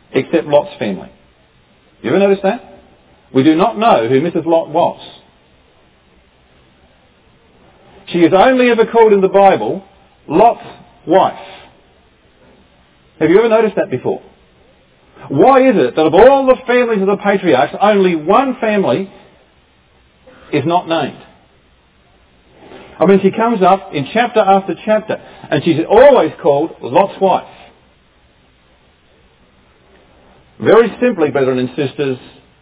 except Lot's family. You ever notice that? We do not know who Mrs. Lot was. She is only ever called in the Bible Lot's wife. Have you ever noticed that before? Why is it that of all the families of the patriarchs, only one family is not named? I mean, she comes up in chapter after chapter, and she's always called Lot's wife. Very simply, brethren and sisters,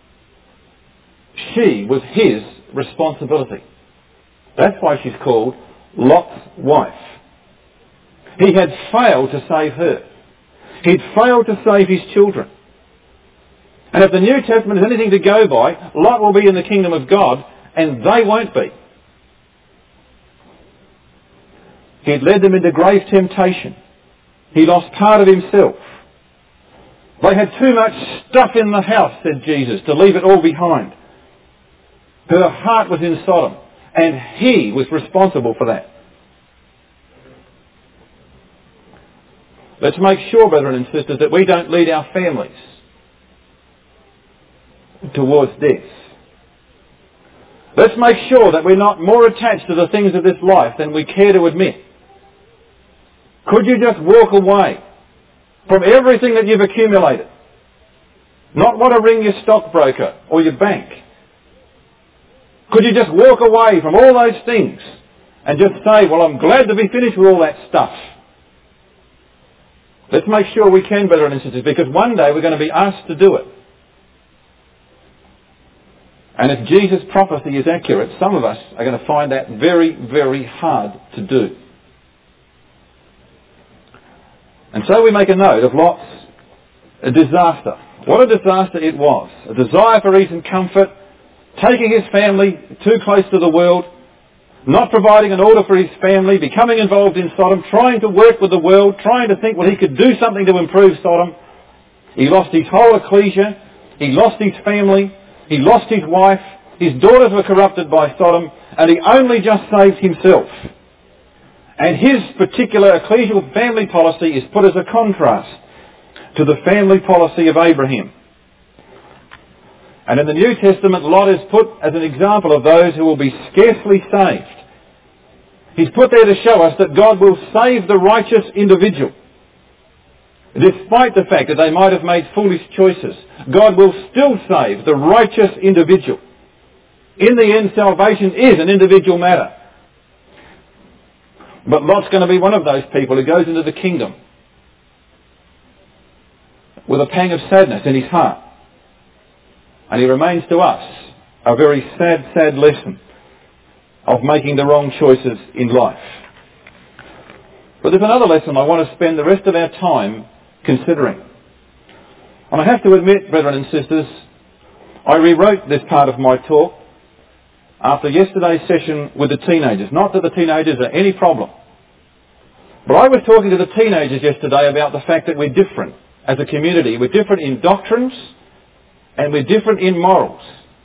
she was his responsibility. That's why she's called Lot's wife. He had failed to save her. He'd failed to save his children. And if the New Testament is anything to go by, Lot will be in the kingdom of God, and they won't be. He had led them into grave temptation. He lost part of himself. They had too much stuff in the house, said Jesus, to leave it all behind. Her heart was in Sodom, and he was responsible for that. Let's make sure, brethren and sisters, that we don't lead our families towards death. Let's make sure that we're not more attached to the things of this life than we care to admit. Could you just walk away from everything that you've accumulated? Not want to ring your stockbroker or your bank. Could you just walk away from all those things and just say, well, I'm glad to be finished with all that stuff? Let's make sure we can, brethren and sisters, because one day we're going to be asked to do it. And if Jesus' prophecy is accurate, some of us are going to find that very, very hard to do. And so we make a note of Lot's disaster. What a disaster it was. A desire for ease and comfort, taking his family too close to the world, not providing an order for his family, becoming involved in Sodom, trying to work with the world, trying to think, well, he could do something to improve Sodom. He lost his whole ecclesia. He lost his family. He lost his wife. His daughters were corrupted by Sodom, and he only just saved himself. And his particular ecclesial family policy is put as a contrast to the family policy of Abraham. And in the New Testament, Lot is put as an example of those who will be scarcely saved. He's put there to show us that God will save the righteous individual. Despite the fact that they might have made foolish choices, God will still save the righteous individual. In the end, salvation is an individual matter. But Lot's going to be one of those people who goes into the kingdom with a pang of sadness in his heart. And he remains to us a very sad, sad lesson of making the wrong choices in life. But there's another lesson I want to spend the rest of our time considering. And I have to admit, brethren and sisters, I rewrote this part of my talk after yesterday's session with the teenagers. Not that the teenagers are any problem. But I was talking to the teenagers yesterday about the fact that we're different as a community. We're different in doctrines and we're different in morals.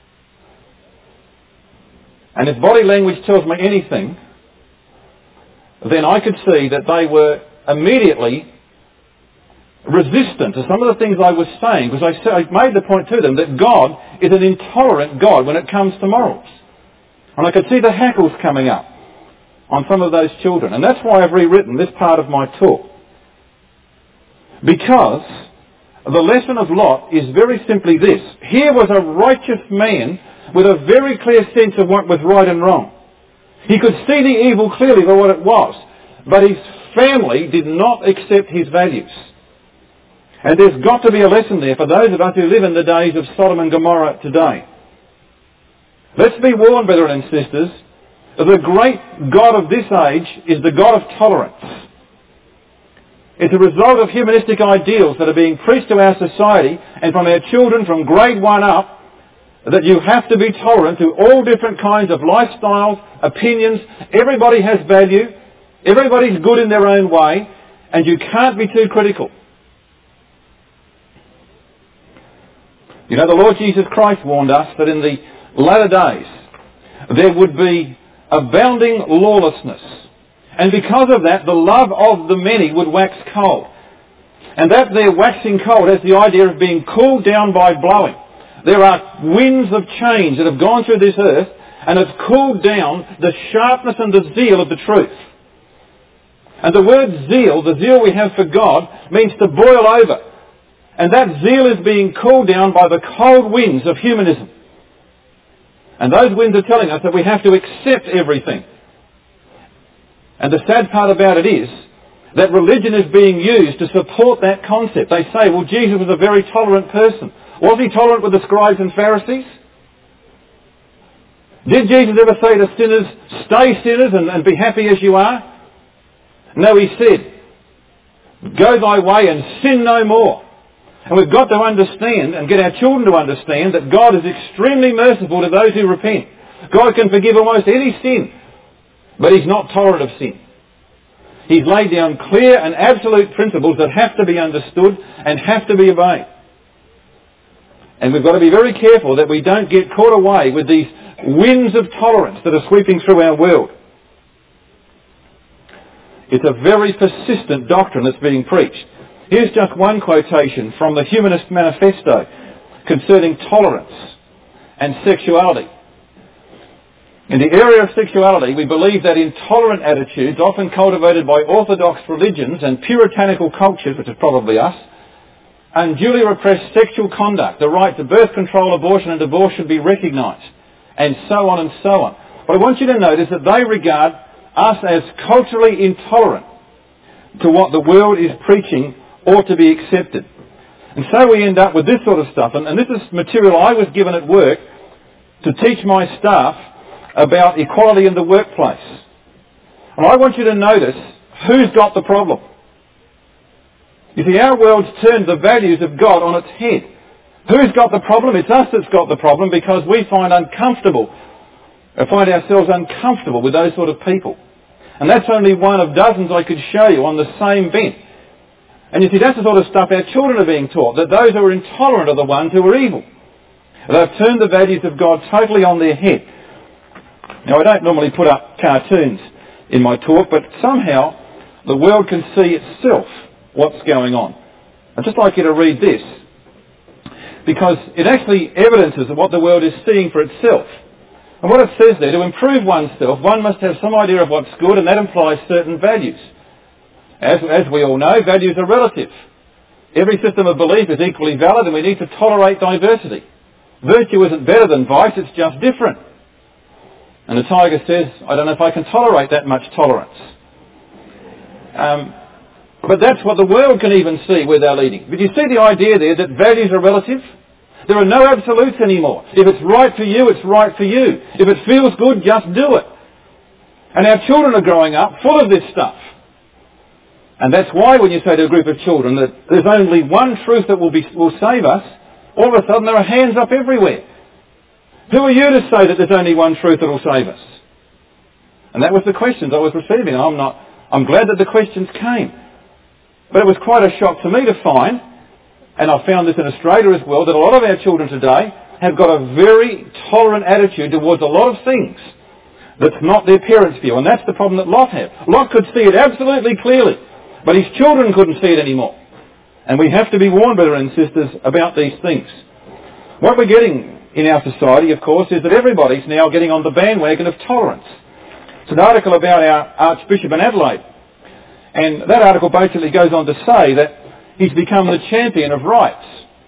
And if body language tells me anything, then I could see that they were immediately resistant to some of the things I was saying, because I made the point to them that God is an intolerant God when it comes to morals. And I could see the hackles coming up on some of those children. And that's why I've rewritten this part of my talk. Because the lesson of Lot is very simply this. Here was a righteous man with a very clear sense of what was right and wrong. He could see the evil clearly for what it was. But his family did not accept his values. And there's got to be a lesson there for those of us who live in the days of Sodom and Gomorrah today. Let's be warned, brethren and sisters, the great God of this age is the God of tolerance. It's a result of humanistic ideals that are being preached to our society and from our children from grade 1 up, that you have to be tolerant to all different kinds of lifestyles, opinions. Everybody has value. Everybody's good in their own way. And you can't be too critical. You know, the Lord Jesus Christ warned us that in the latter days there would be abounding lawlessness. And because of that, the love of the many would wax cold. And that there waxing cold has the idea of being cooled down by blowing. There are winds of change that have gone through this earth and have cooled down the sharpness and the zeal of the truth. And the word zeal, the zeal we have for God, means to boil over. And that zeal is being cooled down by the cold winds of humanism. And those winds are telling us that we have to accept everything. And the sad part about it is that religion is being used to support that concept. They say, well, Jesus was a very tolerant person. Was he tolerant with the scribes and Pharisees? Did Jesus ever say to sinners, stay sinners and be happy as you are? No, he said, go thy way and sin no more. And we've got to understand and get our children to understand that God is extremely merciful to those who repent. God can forgive almost any sin, but he's not tolerant of sin. He's laid down clear and absolute principles that have to be understood and have to be obeyed. And we've got to be very careful that we don't get caught away with these winds of tolerance that are sweeping through our world. It's a very persistent doctrine that's being preached. Here's just one quotation from the Humanist Manifesto concerning tolerance and sexuality. In the area of sexuality, we believe that intolerant attitudes, often cultivated by orthodox religions and puritanical cultures, which is probably us, unduly repress sexual conduct. The right to birth control, abortion and divorce should be recognised, and so on and so on. But I want you to notice that they regard us as culturally intolerant to what the world is preaching ought to be accepted. And so we end up with this sort of stuff. And this is material I was given at work to teach my staff about equality in the workplace. And I want you to notice who's got the problem. You see, our world's turned the values of God on its head. Who's got the problem? It's us that's got the problem because we find ourselves uncomfortable with those sort of people. And that's only one of dozens I could show you on the same bent. And you see, that's the sort of stuff our children are being taught, that those who are intolerant are the ones who are evil. They've turned the values of God totally on their head. Now, I don't normally put up cartoons in my talk, but somehow the world can see itself what's going on. I'd just like you to read this, because it actually evidences what the world is seeing for itself. And what it says there, to improve oneself, one must have some idea of what's good, and that implies certain values. As we all know, values are relative. Every system of belief is equally valid, and we need to tolerate diversity. Virtue isn't better than vice, it's just different. And the tiger says, I don't know if I can tolerate that much tolerance. But that's what the world can even see where they're leading. But you see the idea there that values are relative? There are no absolutes anymore. If it's right for you, it's right for you. If it feels good, just do it. And our children are growing up full of this stuff. And that's why when you say to a group of children that there's only one truth that will save us, all of a sudden there are hands up everywhere. Who are you to say that there's only one truth that will save us? And that was the questions I was receiving. I'm glad that the questions came. But it was quite a shock to me to find, and I found this in Australia as well, that a lot of our children today have got a very tolerant attitude towards a lot of things that's not their parents' view. And that's the problem that Lot had. Lot could see it absolutely clearly, but his children couldn't see it anymore. And we have to be warned, brothers and sisters, about these things. What we're getting in our society, of course, is that everybody's now getting on the bandwagon of tolerance. It's an article about our Archbishop in Adelaide. And that article basically goes on to say that he's become the champion of rights.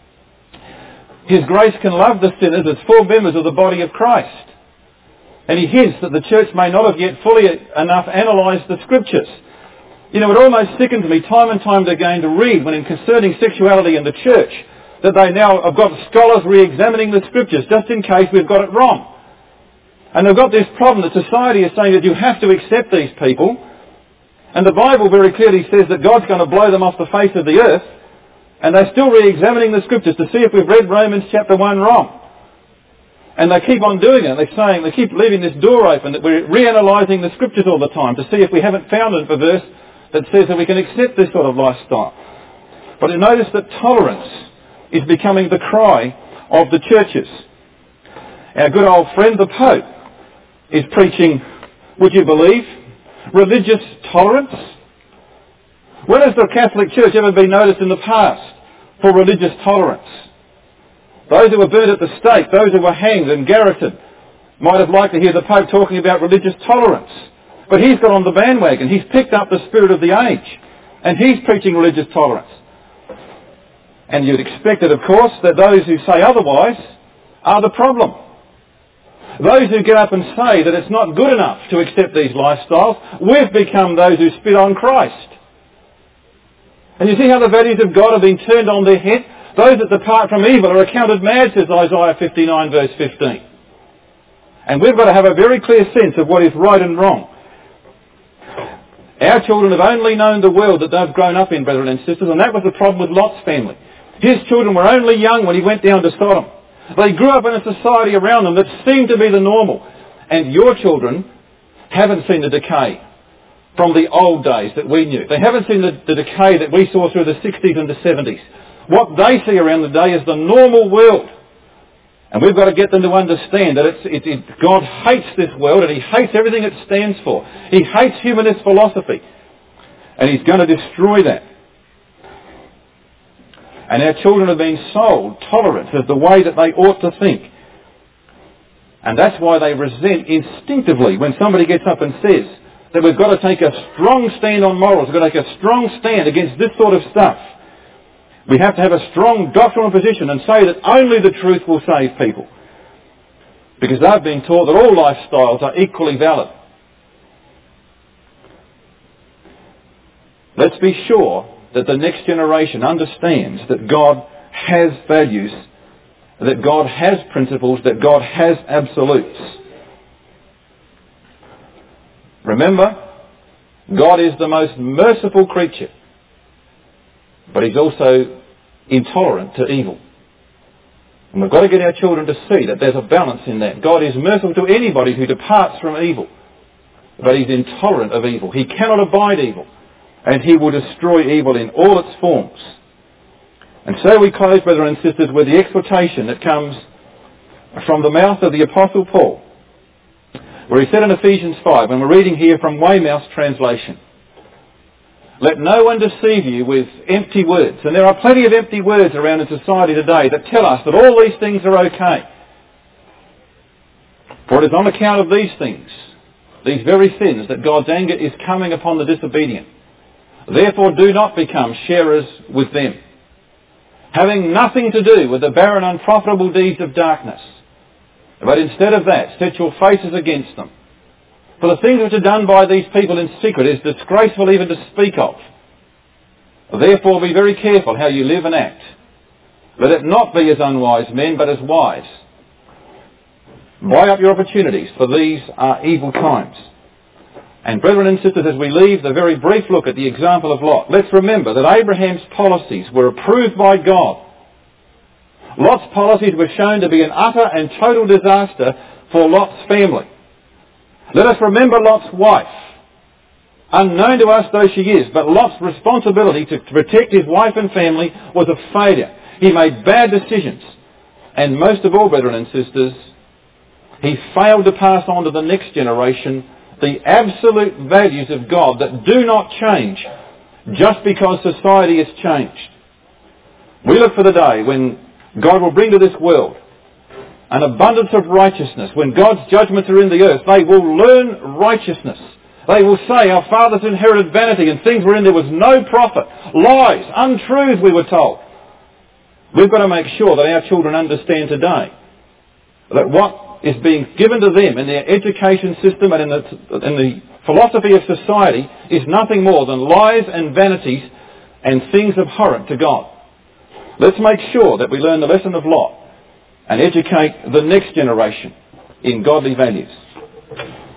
His grace can love the sinners as full members of the body of Christ. And he hints that the church may not have yet fully enough analysed the scriptures. You know, it almost sickens me time and time again to read when in concerning sexuality in the church that they now have got scholars re-examining the scriptures just in case we've got it wrong. And they've got this problem that society is saying that you have to accept these people. And the Bible very clearly says that God's going to blow them off the face of the earth. And they're still re-examining the scriptures to see if we've read Romans chapter 1 wrong. And they keep on doing it. They're saying, they keep leaving this door open that we're reanalyzing the scriptures all the time to see if we haven't found a verse that says that we can accept this sort of lifestyle. But you notice that tolerance is becoming the cry of the churches. Our good old friend the Pope is preaching, would you believe, religious tolerance. When has the Catholic Church ever been noticed in the past for religious tolerance? Those who were burnt at the stake, those who were hanged and garroted, might have liked to hear the Pope talking about religious tolerance. But he's got on the bandwagon. He's picked up the spirit of the age. And he's preaching religious tolerance. And you'd expect it, of course, that those who say otherwise are the problem. Those who get up and say that it's not good enough to accept these lifestyles, we've become those who spit on Christ. And you see how the values of God have been turned on their head? Those that depart from evil are accounted mad, says Isaiah 59 verse 15. And we've got to have a very clear sense of what is right and wrong. Our children have only known the world that they've grown up in, brethren and sisters, and that was the problem with Lot's family. His children were only young when he went down to Sodom. They grew up in a society around them that seemed to be the normal. And your children haven't seen the decay from the old days that we knew. They haven't seen the decay that we saw through the 60s and the 70s. What they see around the day is the normal world. And we've got to get them to understand that God hates this world and He hates everything it stands for. He hates humanist philosophy. And He's going to destroy that. And our children have been sold tolerance as the way that they ought to think. And that's why they resent instinctively when somebody gets up and says that we've got to take a strong stand on morals, we've got to take a strong stand against this sort of stuff. We have to have a strong doctrinal position and say that only the truth will save people. Because they've been taught that all lifestyles are equally valid. Let's be sure that the next generation understands that God has values, that God has principles, that God has absolutes. Remember, God is the most merciful creature, but He's also intolerant to evil. And we've got to get our children to see that there's a balance in that. God is merciful to anybody who departs from evil, but He's intolerant of evil. He cannot abide evil. And He will destroy evil in all its forms. And so we close, brothers and sisters, with the exhortation that comes from the mouth of the Apostle Paul, where he said in Ephesians 5, and we're reading here from Weymouth's translation, "Let no one deceive you with empty words." And there are plenty of empty words around in society today that tell us that all these things are okay. For it is on account of these things, these very sins, that God's anger is coming upon the disobedient. Therefore do not become sharers with them, having nothing to do with the barren, unprofitable deeds of darkness. But instead of that, set your faces against them. For the things which are done by these people in secret is disgraceful even to speak of. Therefore be very careful how you live and act. Let it not be as unwise men, but as wise. Buy up your opportunities, for these are evil times. And brethren and sisters, as we leave the very brief look at the example of Lot, let's remember that Abraham's policies were approved by God. Lot's policies were shown to be an utter and total disaster for Lot's family. Let us remember Lot's wife. Unknown to us though she is, but Lot's responsibility to protect his wife and family was a failure. He made bad decisions. And most of all, brethren and sisters, he failed to pass on to the next generation the absolute values of God that do not change just because society has changed. We look for the day when God will bring to this world an abundance of righteousness. When God's judgments are in the earth, they will learn righteousness. They will say, our fathers inherited vanity and things wherein there was no profit. Lies, untruths, we were told. We've got to make sure that our children understand today that what is being given to them in their education system and in the philosophy of society is nothing more than lies and vanities and things abhorrent to God. Let's make sure that we learn the lesson of Lot and educate the next generation in godly values.